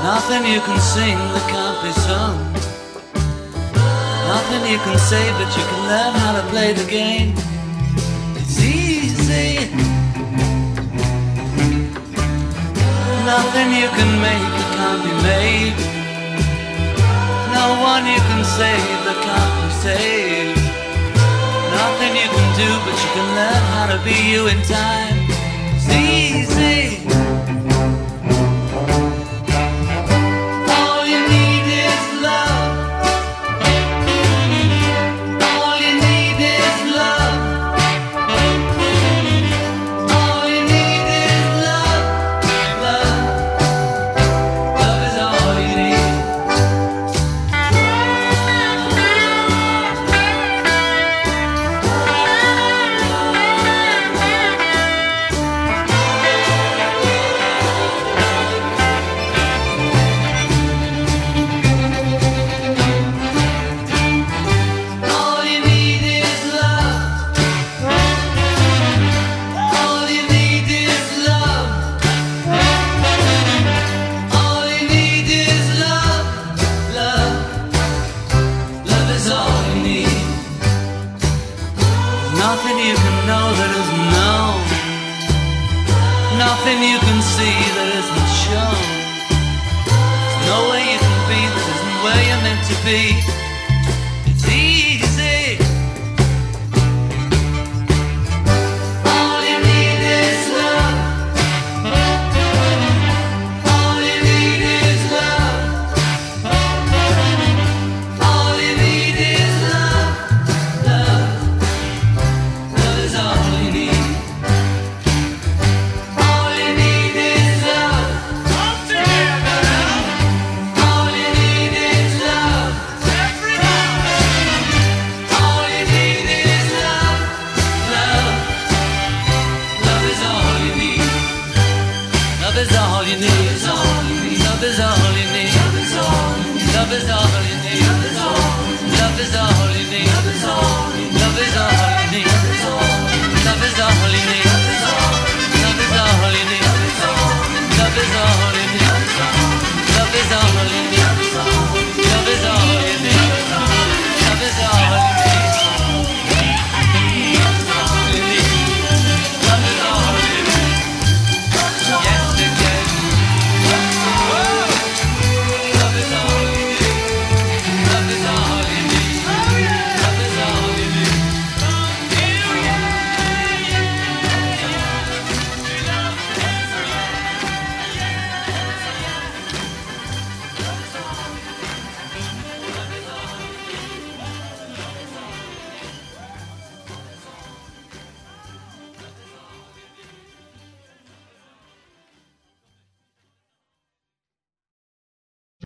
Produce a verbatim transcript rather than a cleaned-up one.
Nothing you can sing that can't be sung. Nothing you can say, but you can learn how to play the game. It's easy. Nothing you can make that can't be made. No one you can save that can't be saved. Nothing you can do, but you can learn how to be you in time. It's easy. Nothing you can know that isn't known. Nothing you can see that isn't shown. There's no way you can be that isn't where you're meant to be. It's easy. All you need is love. All you need is love. All you need is love. Love. Love is all you need. All you need is love. All you need is love. All you need is love. Love. Love is all you need. Love is all you need. Love is all you need. Love is all you need. Love is all.